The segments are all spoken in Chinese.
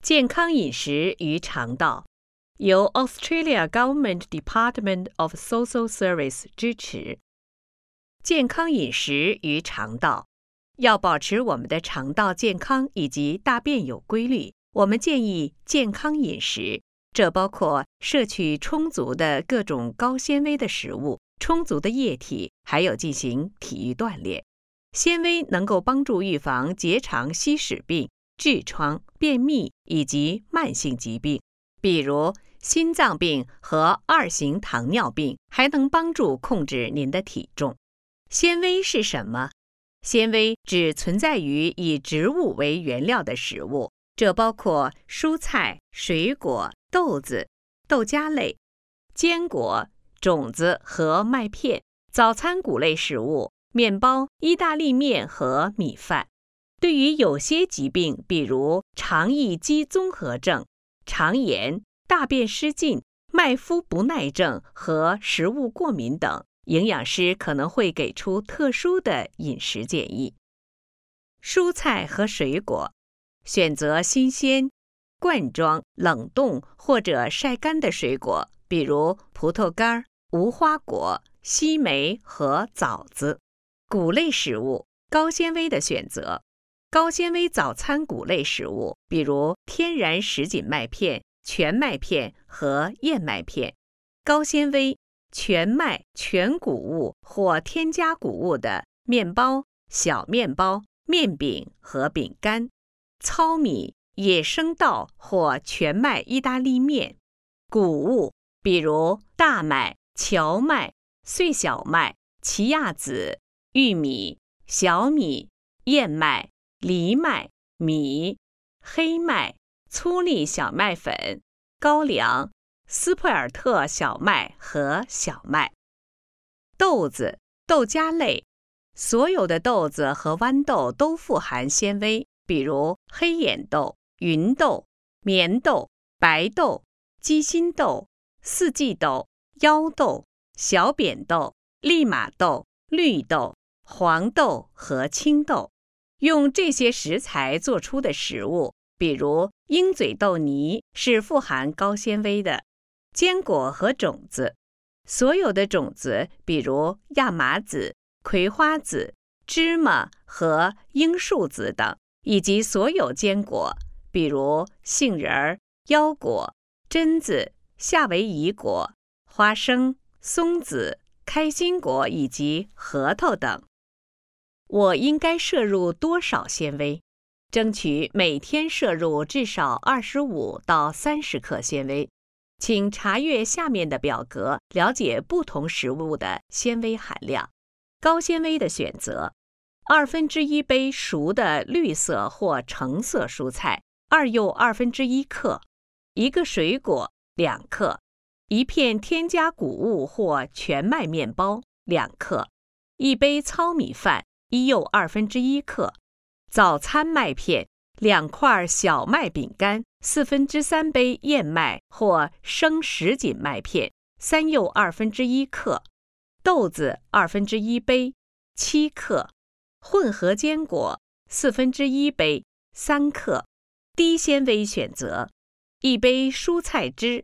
健康饮食与肠道由 Australia Government Department of Social Service 支持。健康饮食与肠道要保持我们的肠道健康以及大便有规律，我们建议健康饮食，这包括摄取充足的各种高纤维的食物、充足的液体，还有进行体育锻炼。纤维能够帮助预防结肠吸屎病、痔疮、便秘以及慢性疾病，比如心脏病和2型糖尿病，还能帮助控制您的体重。纤维是什么？纤维只存在于以植物为原料的食物，这包括蔬菜、水果、豆子、豆荚类、坚果、种子和麦片、早餐谷类食物、面包、意大利面和米饭。对于有些疾病，比如肠易激综合症、肠炎、大便失禁、麦麸不耐症和食物过敏等，营养师可能会给出特殊的饮食建议。蔬菜和水果，选择新鲜、罐装、冷冻或者晒干的水果，比如葡萄干、无花果、西梅和枣子。谷类食物，高纤维的选择，高纤维早餐谷类食物，比如天然什锦麦片、全麦片和燕麦片。高纤维全麦、全谷物或添加谷物的面包、小面包、面饼和饼干。糙米、野生稻或全麦意大利面。谷物，比如大麦、荞麦、碎小麦、奇亚籽、玉米、小米、燕麦、藜麦、米、黑麦、粗粒小麦粉、高粱、斯普尔特小麦和小麦。豆子、豆荚类，所有的豆子和豌豆都富含纤维，比如黑眼豆、芸豆、棉豆、白豆、鸡心豆、四季豆、腰豆、小扁豆、利马豆、绿豆、黄豆和青豆。用这些食材做出的食物，比如鹰嘴豆泥，是富含高纤维的。坚果和种子，所有的种子，比如亚麻籽、葵花籽、芝麻和罂粟籽等，以及所有坚果，比如杏仁、腰果、榛子、夏威夷果、花生、松子、开心果以及核桃等。我应该摄入多少纤维？争取每天摄入至少25到30克纤维。请查阅下面的表格，了解不同食物的纤维含量。高纤维的选择：1/2杯熟的绿色或橙色蔬菜，2又1/2克；一个水果2克；一片添加谷物或全麦面包2克；一杯糙米饭1又1/2克；早餐麦片2块小麦饼干，3/4杯燕麦或生什锦麦片3又1/2克；豆子1/2杯7克；混合坚果1/4杯3克。低纤维选择：一杯蔬菜汁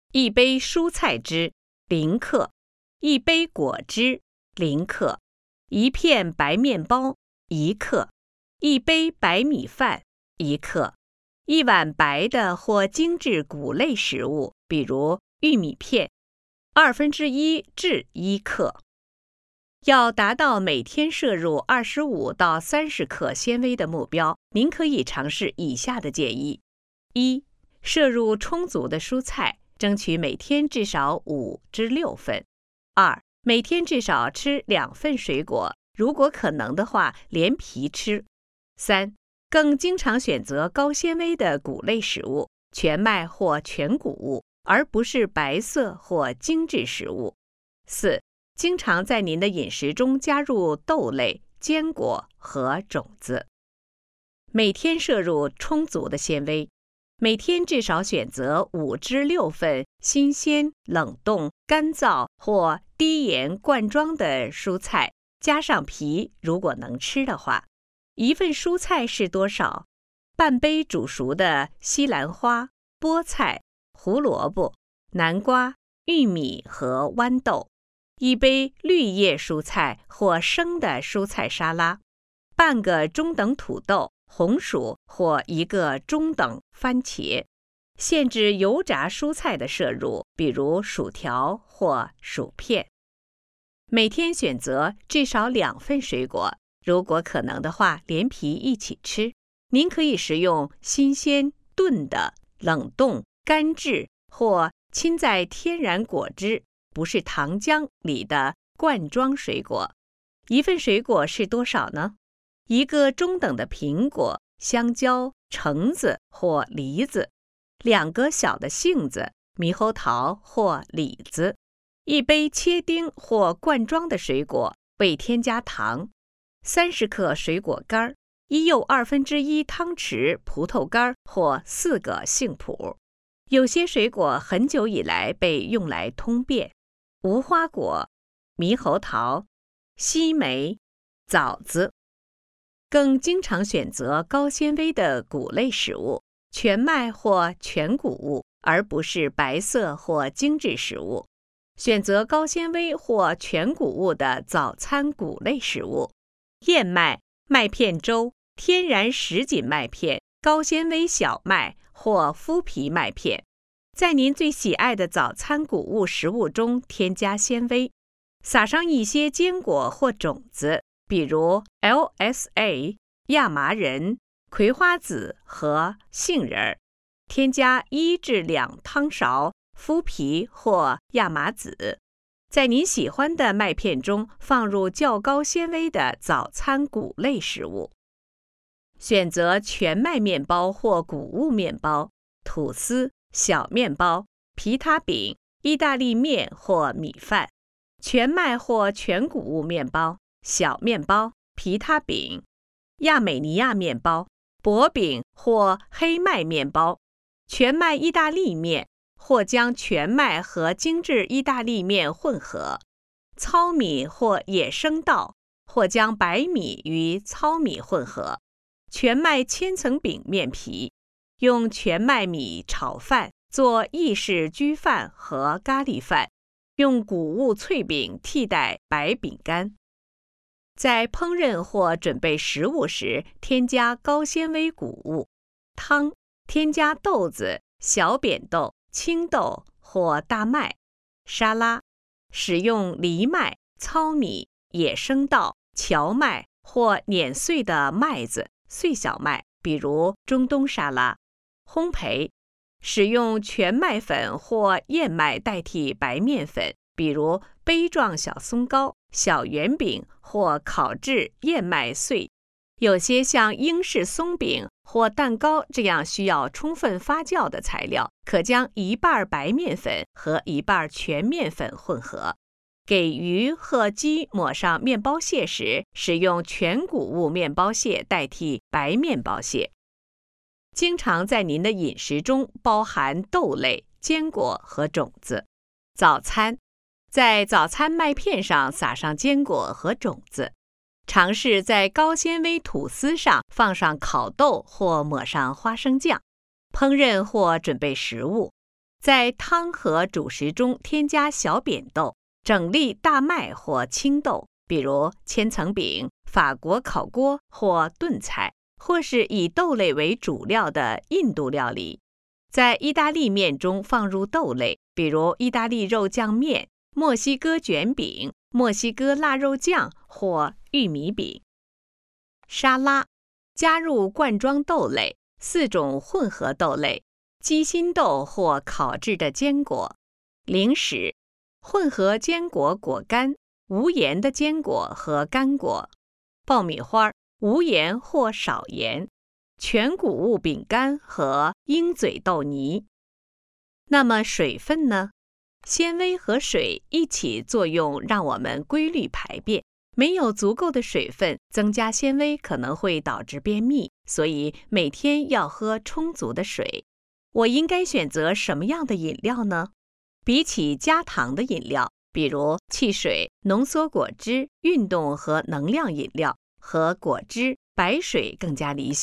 0克；一杯果汁0克；一片白面包1克；一杯白米饭1克；一碗白的或精致谷类食物，比如玉米片1/2至1克。要达到每天摄入25到30克纤维的目标，您可以尝试以下的建议：1. 摄入充足的蔬菜，争取每天至少5至6份。2. 每天至少吃2份水果，如果可能的话，连皮吃。3. 更经常选择高纤维的谷类食物，全麦或全谷物，而不是白色或精致食物。4. 经常在您的饮食中加入豆类、坚果和种子。每天摄入充足的纤维，每天至少选择5至6份新鲜、冷冻、干燥或低盐罐装的蔬菜，加上皮，如果能吃的话。1份蔬菜是多少？ 半杯煮熟的西兰花、菠菜、胡萝卜、南瓜、玉米和豌豆，1杯绿叶蔬菜或生的蔬菜沙拉，半个中等土豆、红薯或1个中等番茄。限制油炸蔬菜的摄入，比如薯条或薯片。每天选择至少2份水果，如果可能的话，连皮一起吃。您可以食用新鲜、炖的、冷冻、干制或浸在天然果汁不是糖浆里的罐装水果。1份水果是多少呢？1个中等的苹果、香蕉、橙子或梨子，2个小的杏子、猕猴桃或李子，1杯切丁或罐装的水果，未添加糖，30克水果干，1又1/2汤匙葡萄干或4个杏脯。有些水果很久以来被用来通便，无花果、猕猴桃、西梅、枣子。更经常选择高纤维的谷类食物，全麦或全谷物，而不是白色或精致食物。选择高纤维或全谷物的早餐谷类食物，燕麦、麦片粥、天然什锦麦片、高纤维小麦或麸皮麦片。在您最喜爱的早餐谷物食物中添加纤维，撒上一些坚果或种子，比如 LSA、亚麻仁、葵花籽和杏仁，添加1至2汤勺麸皮或亚麻籽。在您喜欢的麦片中放入较高纤维的早餐谷类食物。选择全麦面包或谷物面包、吐司、小面包、皮塔饼、意大利面或米饭，全麦或全谷物面包、小面包、皮塔饼、亚美尼亚面包、薄饼或黑麦面包，全麦意大利面，或将全麦和精致意大利面混合，糙米或野生稻，或将白米与糙米混合，全麦千层饼面皮，用全麦米炒饭做意式焗饭和咖喱饭，用谷物脆饼替代白饼干。在烹饪或准备食物时，添加高纤维谷物。汤，添加豆子、小扁豆、青豆或大麦。沙拉，使用藜麦、糙米、野生稻、荞麦或碾碎的麦子、碎小麦，比如中东沙拉。烘焙，使用全麦粉或燕麦代替白面粉，比如杯状小松糕、小圆饼或烤制燕麦碎。有些像英式松饼或蛋糕这样需要充分发酵的材料，可将1半白面粉和1半全面粉混合。给鱼和鸡抹上面包屑时，使用全谷物面包屑代替白面包屑。经常在您的饮食中包含豆类、坚果和种子。早餐，在早餐麦片上撒上坚果和种子。尝试在高纤维吐司上放上烤豆或抹上花生酱。烹饪或准备食物，在汤和主食中添加小扁豆、整粒大麦或青豆，比如千层饼、法国烤锅或炖菜，或是以豆类为主料的印度料理。在意大利面中放入豆类，比如意大利肉酱面、墨西哥卷饼、墨西哥腊肉酱或玉米饼。沙拉，加入罐装豆类、4种混合豆类、鸡心豆或烤制的坚果。零食，混合坚果果干、无盐的坚果和干果。爆米花，无盐或少盐。全谷物饼干和鹰嘴豆泥。那么水分呢？纤维和水一起作用，让我们规律排便。没有足够的水分，增加纤维可能会导致便秘，所以每天要喝充足的水。我应该选择什么样的饮料呢？比起加糖的饮料，比如汽水、浓缩果汁、运动和能量饮料，和果汁、白水更加理想。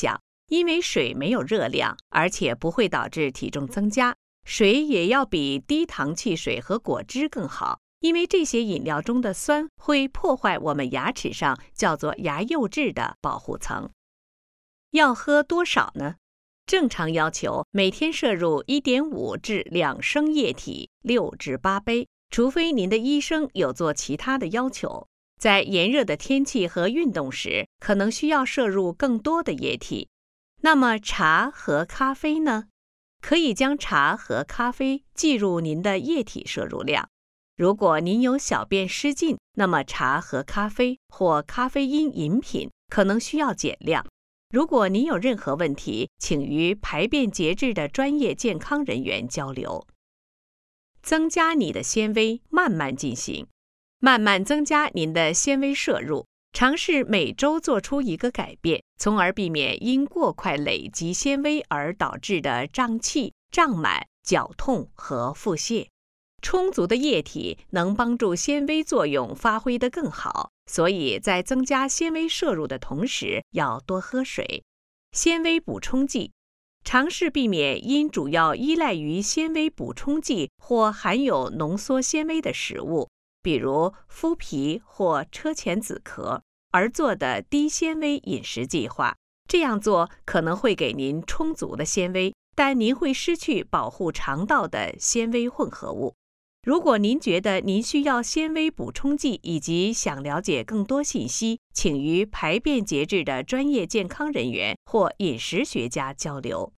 因为水没有热量，而且不会导致体重增加。水也要比低糖汽水和果汁更好，因为这些饮料中的酸会破坏我们牙齿上叫做牙釉质的保护层。要喝多少呢？正常要求每天摄入 1.5 至2升液体6至8杯，除非您的医生有做其他的要求。在炎热的天气和运动时，可能需要摄入更多的液体。那么茶和咖啡呢？可以将茶和咖啡计入您的液体摄入量。如果您有小便失禁，那么茶和咖啡或咖啡因饮品可能需要减量。如果您有任何问题，请与排便节制的专业健康人员交流。增加你的纤维，慢慢进行，慢慢增加您的纤维摄入，尝试每周做出一个改变，从而避免因过快累积纤维而导致的胀气、胀满、绞痛和腹泻。充足的液体能帮助纤维作用发挥得更好，所以在增加纤维摄入的同时，要多喝水。纤维补充剂，尝试避免因主要依赖于纤维补充剂或含有浓缩纤维的食物，比如麸皮或车前子壳，而做的低纤维饮食计划。这样做可能会给您充足的纤维，但您会失去保护肠道的纤维混合物。如果您觉得您需要纤维补充剂以及想了解更多信息，请与排便节制的专业健康人员或饮食学家交流。